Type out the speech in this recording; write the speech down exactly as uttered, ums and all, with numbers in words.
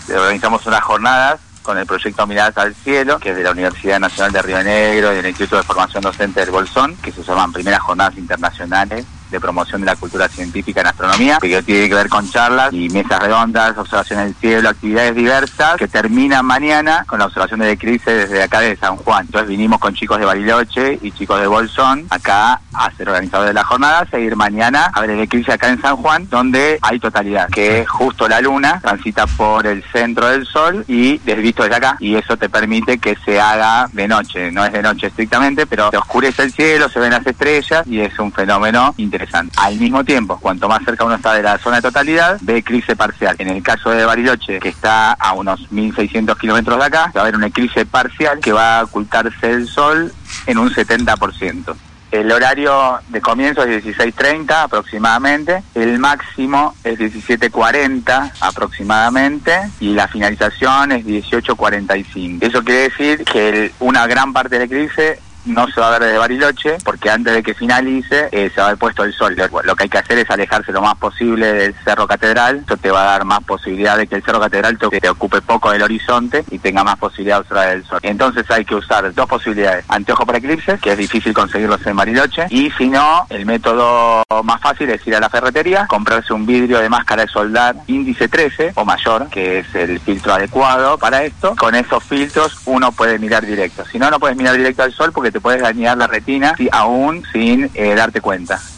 organizamos unas jornadas con el proyecto Miradas al Cielo, que es de la Universidad Nacional de Río Negro y del Instituto de Formación Docente del Bolsón, que se llaman Primeras Jornadas Internacionales de Promoción de la Cultura Científica en Astronomía, que tiene que ver con charlas y mesas redondas, observación del cielo, actividades diversas, que terminan mañana con la observación del eclipse desde acá de San Juan. Entonces vinimos con chicos de Bariloche y chicos de Bolsón acá a ser organizadores de la jornada, seguir mañana a ver el eclipse acá en San Juan, donde hay totalidad, que justo la luna transita por el centro del sol y es visto desde acá, y eso te permite que se haga de noche. No es de noche estrictamente, pero se oscurece el cielo, se ven las estrellas y es un fenómeno interesante. Al mismo tiempo, cuanto más cerca uno está de la zona de totalidad, ve eclipse parcial. En el caso de Bariloche, que está a unos mil seiscientos kilómetros de acá, va a haber un eclipse parcial que va a ocultarse el sol en un setenta por ciento. El horario de comienzo es dieciséis treinta aproximadamente, el máximo es diecisiete cuarenta aproximadamente y la finalización es dieciocho cuarenta y cinco. Eso quiere decir que el, una gran parte del eclipse no se va a ver desde Bariloche, porque antes de que finalice eh, se va a haber puesto el sol. Lo que hay que hacer es alejarse lo más posible del Cerro Catedral. Esto te va a dar más posibilidad de que el Cerro Catedral te, te ocupe poco del horizonte y tenga más posibilidad de observar el sol. Entonces hay que usar dos posibilidades: anteojos para eclipses, que es difícil conseguirlos en Bariloche, y si no, el método más fácil es ir a la ferretería, comprarse un vidrio de máscara de soldar índice trece o mayor, que es el filtro adecuado para esto. Con esos filtros uno puede mirar directo. Si no, no puedes mirar directo al sol porque te puedes dañar la retina, si, aún sin eh, darte cuenta.